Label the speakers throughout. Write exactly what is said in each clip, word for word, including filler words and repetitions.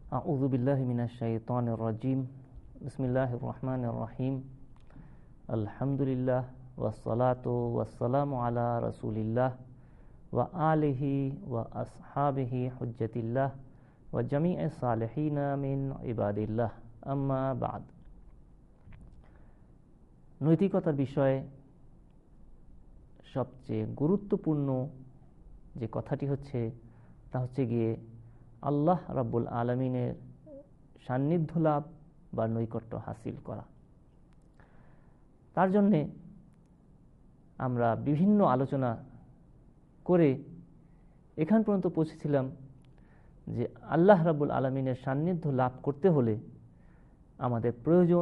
Speaker 1: আউযু বিল্লাহি মিনাশ শাইতানির রাজিম। বিসমিল্লাহির রহমানির রহিম। আলহামদুলিল্লাহ ওয়াসসালাতু ওয়াসসালামু আলা রাসূলিল্লাহ ওয়া আলিহি ওয়া আসহাবিহি হুজ্জাতিল্লাহ ওয়া জামিইস সালিহিনা মিন ইবাদিল্লাহ, আম্মা বা'দ। নৈতিকতার বিষয়ে সবচেয়ে গুরুত্বপূর্ণ যে কথাটি হচ্ছে তা হচ্ছে গিয়ে আল্লাহ রাব্বুল আলামিনের সান্নিধ্য লাভ বা নৈকট্য হাসিল করা। তার জন্যে আমরা বিভিন্ন আলোচনা করে এখান পর্যন্ত পৌঁছেছিলাম যে আল্লাহ রাব্বুল আলামিনের সান্নিধ্য লাভ করতে হলে আমাদের প্রয়োজন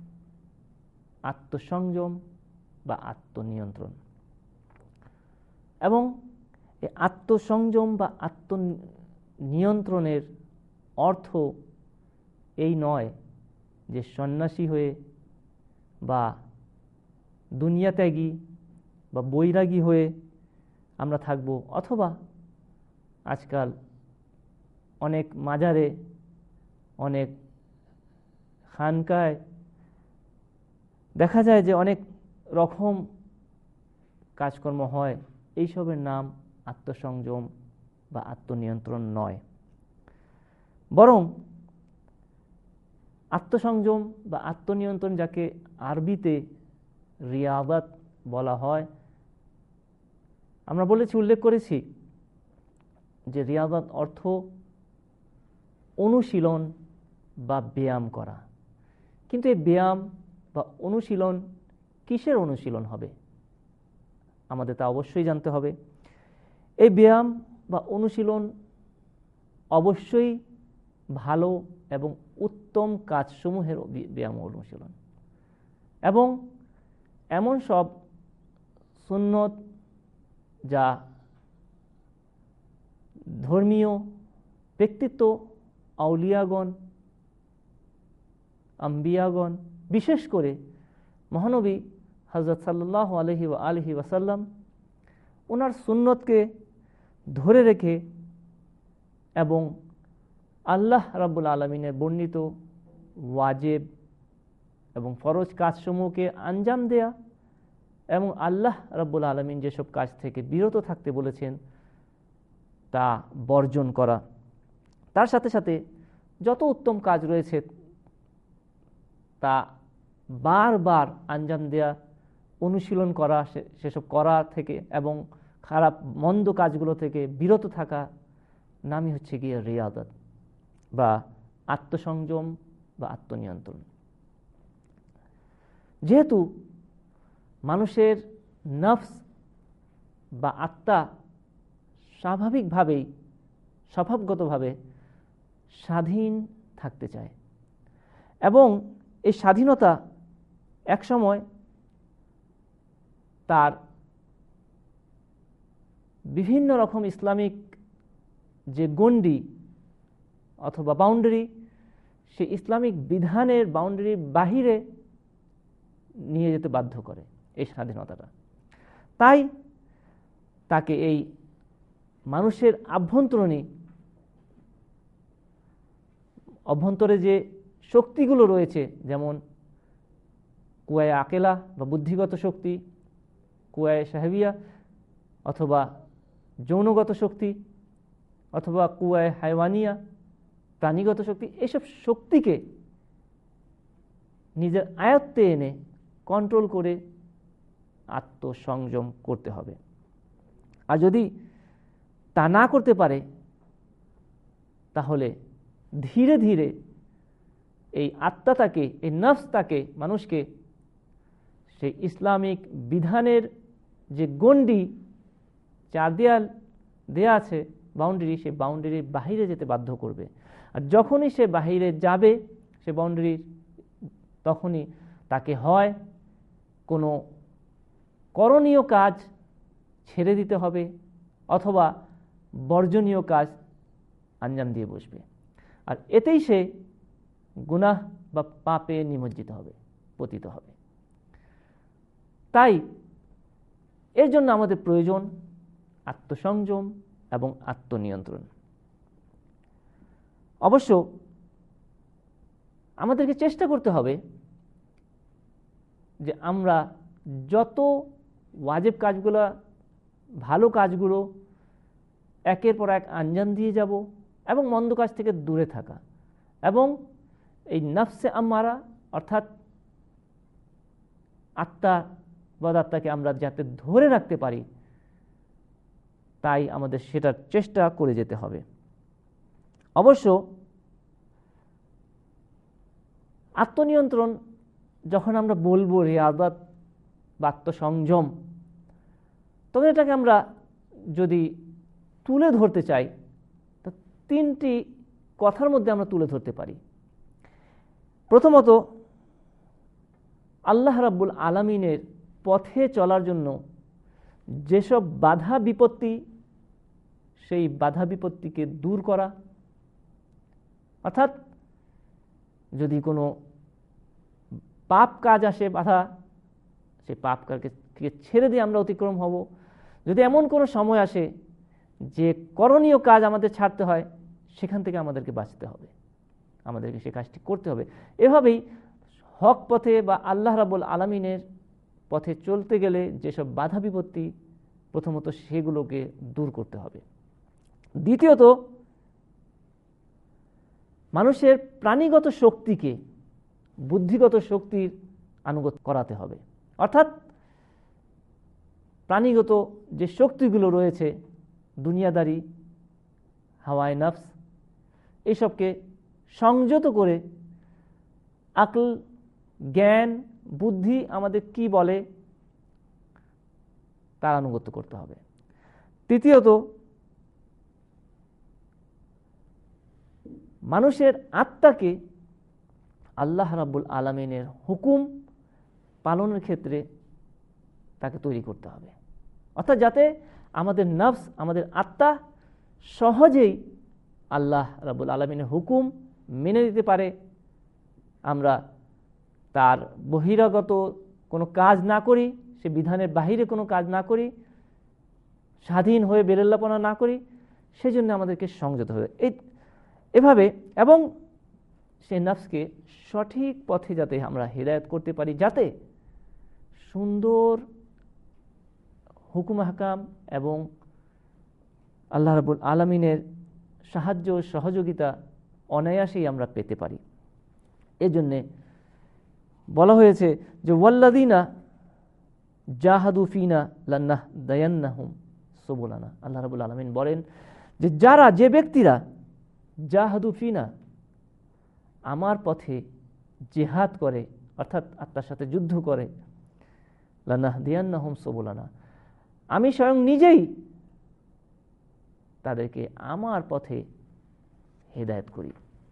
Speaker 1: আত্মসংযম বা আত্মনিয়ন্ত্রণ। এবং এই আত্মসংযম বা আত্মনিয়ন্ত্রণের অর্থ এই নয় যে সন্ন্যাসী হয়ে বা দুনিয়াত্যাগী বা বৈরাগী হয়ে আমরা থাকব, অথবা আজকাল অনেক মাজারে অনেক খানকায় দেখা যায় যে অনেক রকম কাজকর্ম হয়, এইসবের নাম আত্মসংযম বা আত্মনিয়ন্ত্রণ নয়। বরং আত্মসংযম বা আত্মনিয়ন্ত্রণ, যাকে আরবিতে রিয়াদাত বলা হয়, আমরা বলেছি, উল্লেখ করেছি যে রিয়াদাত অর্থ অনুশীলন বা ব্যায়াম করা। কিন্তু এই ব্যায়াম বা অনুশীলন কিসের অনুশীলন হবে আমাদের তা অবশ্যই জানতে হবে। এই ব্যায়াম বা অনুশীলন অবশ্যই ভালো এবং উত্তম কাজসমূহের ব্যায়াম অনুশীলন, এবং এমন সব সুন্নত যা ধর্মীয় ব্যক্তিত্ব, আউলিয়াগণ, আম্বিয়াগণ, বিশেষ করে মহানবী হযরত সাল্লাল্লাহু আলাইহি ওয়া আলিহি ওয়াসাল্লাম ওনার সুন্নতকে ধরে রেখে এবং আল্লাহ রাব্বুল আলামিনের বর্ণিত ওয়াজিব এবং ফরজ কাজসমূহকে আঞ্জাম দেয়া এবং আল্লাহ রাব্বুল আলামিন যেসব কাজ থেকে বিরত থাকতে বলেছেন তা বর্জন করা। তার সাথে সাথে যত উত্তম কাজ রয়েছে তা বারবার আঞ্জাম দেয়া, অনুশীলন করা, সেসব করা থেকে এবং খারাপ মন্দ কাজগুলো থেকে বিরত থাকা নামই হচ্ছে গিয়ে রিয়াদাত বা আত্মসংযম বা আত্মনিয়ন্ত্রণ। যেহেতু মানুষের নফস বা আত্মা স্বাভাবিকভাবেই স্বভাবগতভাবে স্বাধীন থাকতে চায়, এবং এই স্বাধীনতা একসময় তার বিভিন্ন রকম ইসলামিক যে গণ্ডি অথবা বাউন্ডারি, সেই ইসলামিক বিধানের বাউন্ডারির বাহিরে নিয়ে যেতে বাধ্য করে এই স্বাধীনতাটা। তাই তাকে এই মানুষের আভ্যন্তরণী অভ্যন্তরে যে শক্তিগুলো রয়েছে, যেমন কুয়ায়ে আকেলা বা বুদ্ধিগত শক্তি, কুয়ায়ে শাহবিয়া অথবা যৌনগত শক্তি, অথবা কুয়ায়ে হায়ওয়ানিয়া প্রাণীগত শক্তি, এইসব শক্তিকে নিজের আয়ত্তে এনে কন্ট্রোল করে আত্মসংযম করতে হবে। আর যদি তা না করতে পারে তাহলে ধীরে ধীরে এই আত্মাটাকে, এই নফসটাকে, মানুষকে সেই ইসলামিক বিধানের যে গণ্ডি, চার দেয়াল দেয়া আছে বাউন্ডারি, সেই বাউন্ডারির বাহিরে যেতে বাধ্য করবে। আর যখনই সে বাহিরে যাবে সে বাউন্ডারির, তখনই তাকে হয় কোনো করণীয় কাজ ছেড়ে দিতে হবে অথবা বর্জনীয় কাজ আঞ্জাম দিয়ে বসবে, আর এতেই সে গুনাহ বা পাপে নিমজ্জিত হবে, পতিত হবে। তাই এর জন্য আমাদের প্রয়োজন আত্মসংযম এবং আত্মনিয়ন্ত্রণ। অবশ্য আমাদেরকে চেষ্টা করতে হবে যে আমরা যত ওয়াজিব কাজগুলো, ভালো কাজগুলো একের পর এক আঞ্জাম দিয়ে যাব এবং মন্দ কাজ থেকে দূরে থাকা, এবং এই নফসে আম্মারা অর্থাৎ আত্মা বদাত্মাকে আমরা যাতে ধরে রাখতে পারি, তাই আমাদের সেটার চেষ্টা করে যেতে হবে। অবশ্য আত্মনিয়ন্ত্রণ যখন আমরা বলবো রিয়াদত বা আত্মসংযম, তখন এটাকে আমরা যদি তুলে ধরতে চাই তা তিনটি কথার মধ্যে আমরা তুলে ধরতে পারি। প্রথমত, আল্লাহ রাব্বুল আলামিনের পথে চলার জন্য যেসব বাধা বিপত্তি, সেই বাধা বিপত্তিকে দূর করা, অর্থাৎ যদি কোনো পাপ কাজ আসে বাধা, সেই পাপ কাজকে ছেড়ে দিয়ে আমরা অতিক্রম হব। যদি এমন কোনো সময় আসে যে করণীয় কাজ আমাদের ছাড়তে হয়, সেখান থেকে আমাদেরকে বাঁচতে হবে, আমাদেরকে সে কাজটি করতে হবে। এভাবেই হক পথে বা আল্লাহ রাব্বুল আলামিনের পথে চলতে গেলে যেসব বাধা বিপত্তি, প্রথমত সেগুলোকে দূর করতে হবে। দ্বিতীয়ত, মানুষের প্রাণীগত শক্তিকে বুদ্ধিগত শক্তির আনুগত্য করাতে হবে। অর্থাৎ প্রাণীগত যে শক্তিগুলো রয়েছে, দুনিয়াদারি, হাওয়ায়ে নফস, এইসবকে সংযত করে আকল, জ্ঞান, বুদ্ধি আমাদের কি বলে তার আনুগত্য করতে হবে। তৃতীয়ত, মানুষের আত্মাকে আল্লাহ রাব্বুল আলামিনের হুকুম পালনের ক্ষেত্রে তাকে তৈরি করতে হবে। অর্থাৎ যাতে আমাদের নফস, আমাদের আত্মা সহজেই আল্লাহ রাব্বুল আলামিনের হুকুম মেনে নিতে পারে, আমরা তার বহিরাগত কোনো কাজ না করি, সে বিধানের বাহিরে কোনো কাজ না করি, স্বাধীন হয়ে বেরেল্লাপনা না করি, সেজন্য আমাদেরকে সংযত হবে। এই এভাবে এবং সেই নফসকে সঠিক পথে যাতে আমরা হিদায়াত করতে পারি, যাতে সুন্দর হুকুম হাকাম এবং আল্লাহ রাব্বুল আলামিনের সাহায্য সহযোগিতা অনায়াসেই আমরা পেতে পারি। এজন্যে বলা হয়েছে যে ওয়াল্লাযীনা জাহাদু ফিনা লানাহদায়ান্নাহুম সুবুলানা। আল্লাহ রাব্বুল আলামিন বলেন যে যারা, যে ব্যক্তিরা জাহাদু ফিনা, আমার পথে জিহাদ করে, অর্থাৎ আত্মার সাথে যুদ্ধ করে, লানাহদিয়ান্নাহুম সুবুলানা, আমি স্বয়ং নিজেই তাদেরকে আমার পথে হেদায়েত করি।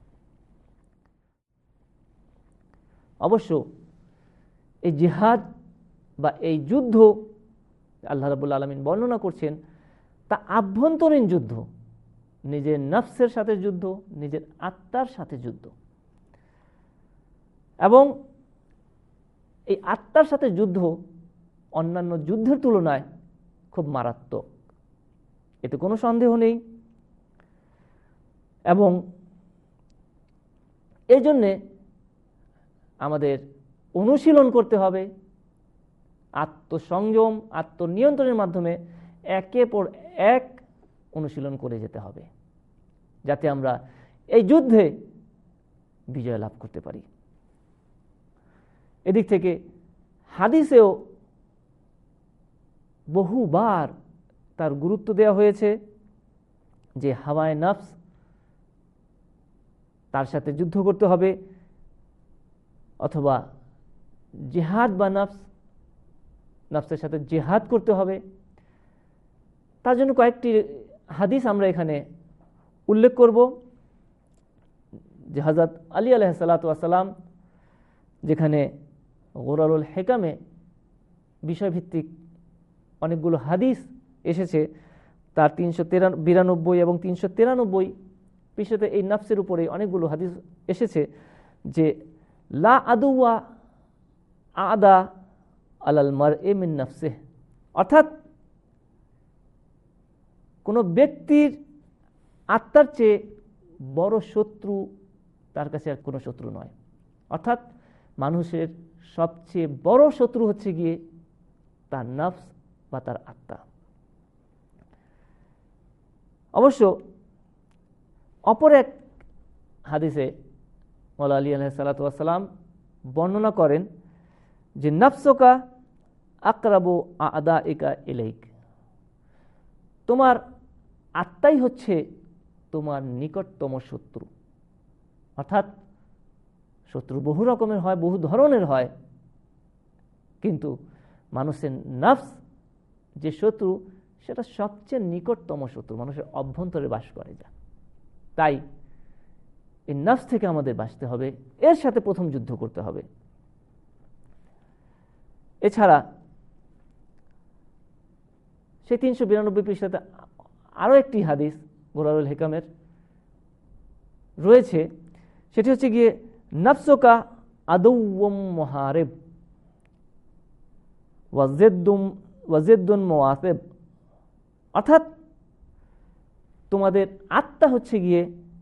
Speaker 1: অবশ্য এই জিহাদ বা এই যুদ্ধ আল্লাহ রাব্বুল আলামিন বর্ণনা করছেন, তা আভ্যন্তরীণ যুদ্ধ, নিজের নফসের সাথে যুদ্ধ, নিজের আত্মার সাথে যুদ্ধ। এবং এই আত্মার সাথে যুদ্ধ অন্যান্য যুদ্ধের তুলনায় খুব মারাত্মক, এতে কোনো সন্দেহ নেই। এবং এই জন্যে আমাদের অনুশীলন করতে হবে, আত্মসংযম, আত্মনিয়ন্ত্রণের মাধ্যমে একের পর এক অনুশীলন করে যেতে হবে, যাতে আমরা এই যুদ্ধে বিজয় লাভ করতে পারি। এদিক থেকে হাদিসেও বহুবার তার গুরুত্ব দেওয়া হয়েছে যে হাওয়ায়ে নফস, তার সাথে যুদ্ধ করতে হবে, অথবা জিহাদ বা নফস, নফসের সাথে জিহাদ করতে হবে। তার জন্য কয়েকটি হাদিস আমরা এখানে উল্লেখ করব, যে হযরত আলী আলাইহিস সালাতু ওয়াস সালাম যেখানে গুরারুল হিকামে বিষয়ভিত্তিক অনেকগুলো হাদিস এসেছে, তার তিনশো বিরানব্বই এবং তিনশো তিরানব্বই পৃষ্ঠাতে এই নফসের উপরে অনেকগুলো হাদিস এসেছে যে লা আদুয়া আদা আলাল মারই মিন নফসিহি, অর্থাৎ কোনো ব্যক্তির আত্মার চেয়ে বড় শত্রু তার কাছে আর কোনো শত্রু নয়। অর্থাৎ মানুষের সবচেয়ে বড় শত্রু হচ্ছে গিয়ে তার নফস বা তার আত্মা। অবশ্য অপর এক হাদিসে মওলা আলী আলাইহিস সালাতু ওয়াস সালাম বর্ণনা করেন যে নফসুকা আকরাবু আদাইকা ইলাইক, তোমার আত্মাই হচ্ছে তোমার নিকটতম শত্রু। অর্থাৎ শত্রু বহু রকমের হয়, বহু ধরনের হয়, কিন্তু মানুষের নফস যে শত্রু সেটা সবচেয়ে নিকটতম শত্রু, মানুষের অভ্যন্তরে বাস করে যা। তাই এই নফস থেকে আমাদের বাঁচতে হবে, এর সাথে প্রথম যুদ্ধ করতে হবে। এছাড়া সেই তিনশো বিরানব্বই পৃষ্ঠাতে আরও একটি হাদিস গোরারুল হিকামের রয়েছে, সেটি হচ্ছে গিয়ে নফসুকা আদুউম মুহারিব ওয়াজিদ্দুম ওয়াজিদ্দুন মুওয়াসিব, অর্থাৎ তোমাদের আত্মা হচ্ছে গিয়ে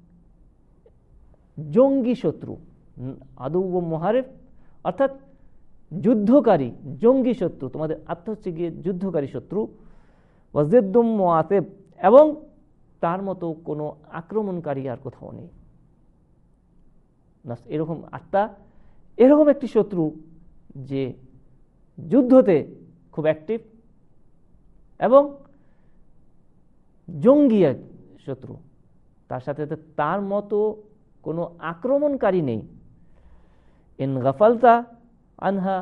Speaker 1: জঙ্গি শত্রু। আদুউম মুহারিব অর্থাৎ যুদ্ধকারী, জঙ্গি শত্রু। তোমাদের আত্মা হচ্ছে গিয়ে যুদ্ধকারী শত্রু। ওয়াজিদ্দুম মুওয়াসিব, এবং তার মতো কোনো আক্রমণকারী আর কোথাও নেই। এরকম আত্মা এরকম একটি শত্রু যে যুদ্ধতে খুব অ্যাক্টিভ এবং জঙ্গি এক শত্রু, তার সাথে তার মতো কোনো আক্রমণকারী নেই। ইন গাফালতা আনহা,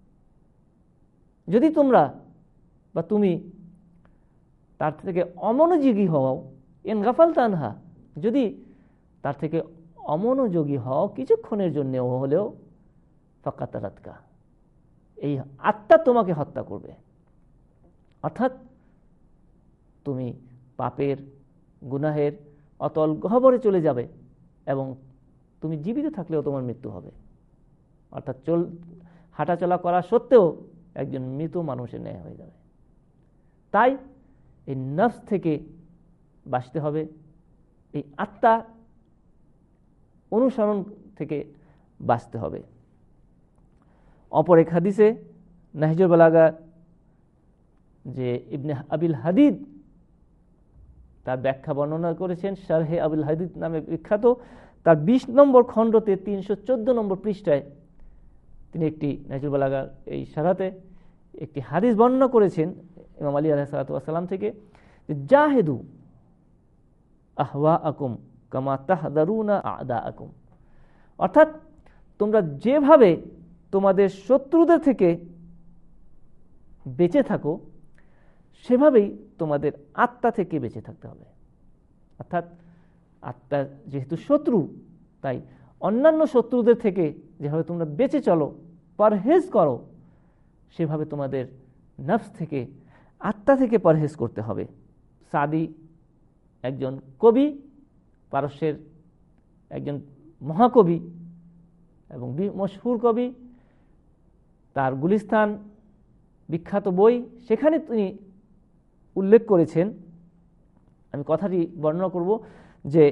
Speaker 1: যদি তোমরা বা তুমি তার থেকে অমনোযোগী হও, ইন গাফালতা আনহা, যদি তার থেকে অমনোযোগী হও কিছুক্ষণের জন্য হলেও, ফাকাতালাতকা, এই আত্মা তোমাকে হত্যা করবে। অর্থাৎ তুমি পাপের গুনাহের অতল গহ্বরে চলে যাবে এবং তুমি জীবিত থাকলেও তোমার মৃত্যু হবে। অর্থাৎ চল হাঁটাচলা করা সত্ত্বেও একজন মৃত মানুষের ন্যায় হয়ে যাবে। তাই এই নফস থেকে বাঁচতে হবে, এই আত্মা অনুসরণ থেকে বাঁচতে হবে। অপর এক হাদিসে নাহজুল বালাগা যে ইবনে আবিল হাদিদ তার ব্যাখ্যা বর্ণনা করেছেন, শারহে আবিল হাদিদ নামে বিখ্যাত, তার বিশ নম্বর খণ্ডতে তিনশো চোদ্দ নম্বর পৃষ্ঠায় তিনি একটি নাহজুল বালাগার এই শারহাতে একটি হাদিস বর্ণনা করেছেন ইমাম আলী আলাইহিস সালাতু ওয়াস সালাম থেকে, যে জাহেদু আহওয়াআকুম কামা তাহদারুনা আ'দাআকুম, অর্থাৎ তোমরা যেভাবে তোমাদের শত্রুদের থেকে বেঁচে থাকো সেভাবেই তোমাদের আত্মা থেকে বেঁচে থাকতে হবে। অর্থাৎ আত্মা যেহেতু শত্রু, তাই অন্যান্য শত্রুদের থেকে যেভাবে তোমরা বেঁচে চলো, পরহেজ করো, সেভাবে তোমাদের নফস থেকে, আত্মা থেকে পরহেজ করতে হবে। সাদি একজন কবি, পারস্যের একজন মহাকবি এবং মশহুর কবি, তার গুলিস্তান বিখ্যাত বই, সেখানে তিনি উল্লেখ করেছেন, আমি কথাটি বর্ণনা করব, যে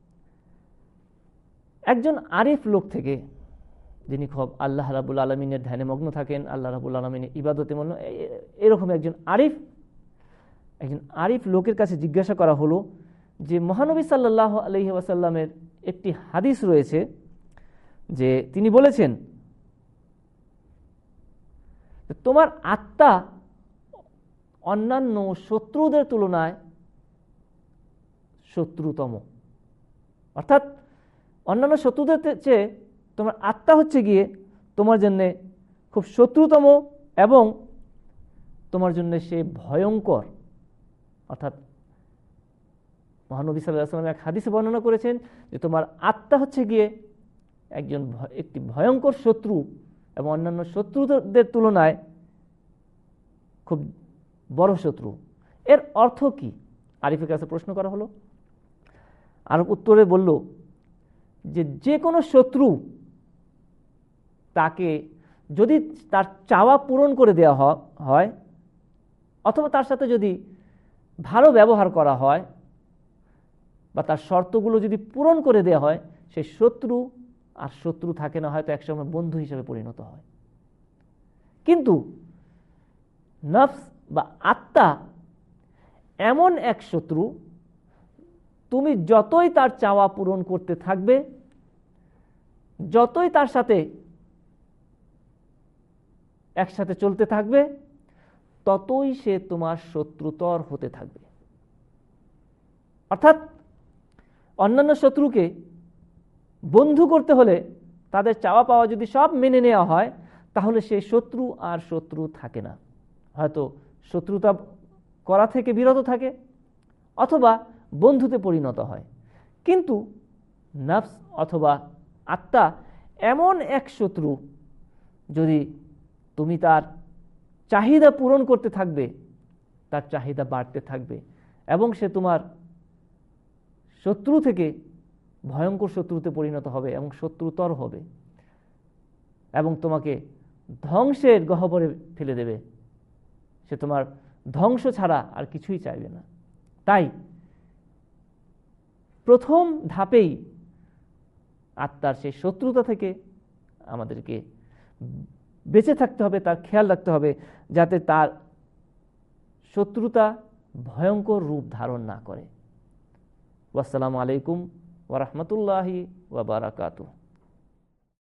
Speaker 1: একজন আরিফ লোক থেকে, যিনি খুব আল্লাহ রাব্বুল আলামিনের ধ্যানে মগ্ন থাকেন, আল্লাহ রাব্বুল আলামিনের ইবাদতে মগ্ন, এরকম একজন আরিফ একজন আরিফ লোকের কাছে জিজ্ঞাসা করা হলো যে মহানবী সাল্লাল্লাহু আলাইহি ওয়াসাল্লামের একটি হাদিস রয়েছে যে তিনি বলেছেন তোমার আত্মা অন্যান্য শত্রুদের তুলনায় শত্রুতম, অর্থাৎ অন্যান্য শত্রুদের চেয়ে তোমার আত্মা হচ্ছে গিয়ে তোমার জন্য খুব শত্রুতম এবং তোমার জন্য সে ভয়ঙ্কর। অর্থাৎ মহানবী সাল্লাল্লাহু আলাইহি ওয়াসাল্লাম এক হাদিসে বর্ণনা করেছেন যে তোমার আত্মা হচ্ছে গিয়ে একজন একটি ভয়ঙ্কর শত্রু এবং অন্যান্য শত্রুদের তুলনায় খুব বড় শত্রু। এর অর্থ কি? আরিফের কাছে প্রশ্ন করা হলো। আরব উত্তরে বলল যে যে কোনো শত্রু তাকে যদি তার চাওয়া পূরণ করে দেওয়া হয় অথবা তার সাথে যদি ভালো ব্যবহার করা হয় বা তার শর্তগুলো যদি পূরণ করে দেওয়া হয়, সেই শত্রু আর শত্রু থাকে না, হয়তো একসময় বন্ধু হিসেবে পরিণত হয়। কিন্তু নফস বা আত্মা এমন এক শত্রু, তুমি যতই তার চাওয়া পূরণ করতে থাকবে, যতই তার সাথে একসাথে চলতে থাকবে, ততই সে তোমার শত্রুতর হতে থাকবে। অর্থাৎ অন্যান্য শত্রুকে বন্ধু করতে হলে তাদের চাওয়া পাওয়া যদি সব মেনে নেওয়া হয়, তাহলে সে শত্রু আর শত্রু থাকে না। হয়তো শত্রুতা করা থেকে বিরত থাকে অথবা বন্ধুতে পরিণত হয়। কিন্তু নফস অথবা আত্মা এমন এক শত্রু, যদি তুমি তার চাহিদা পূরণ করতে থাকবে, তার চাহিদা বাড়তে থাকবে এবং সে তোমার শত্রু থেকে ভয়ঙ্কর শত্রুতে পরিণত হবে এবং শত্রুতর হবে এবং তোমাকে ধ্বংসের গহ্বরে ফেলে দেবে। সে তোমার ধ্বংস ছাড়া আর কিছুই চাইবে না। তাই প্রথম ধাপেই আত্মার সেই শত্রুতা থেকে আমাদেরকে বেঁচে থাকতে হবে, তার খেয়াল রাখতে হবে যাতে তার শত্রুতা ভয়ঙ্কর রূপ ধারণ না করে। ওয়াসসালামু আলাইকুম ওয়া রাহমাতুল্লাহি ওয়া বারাকাতুহু।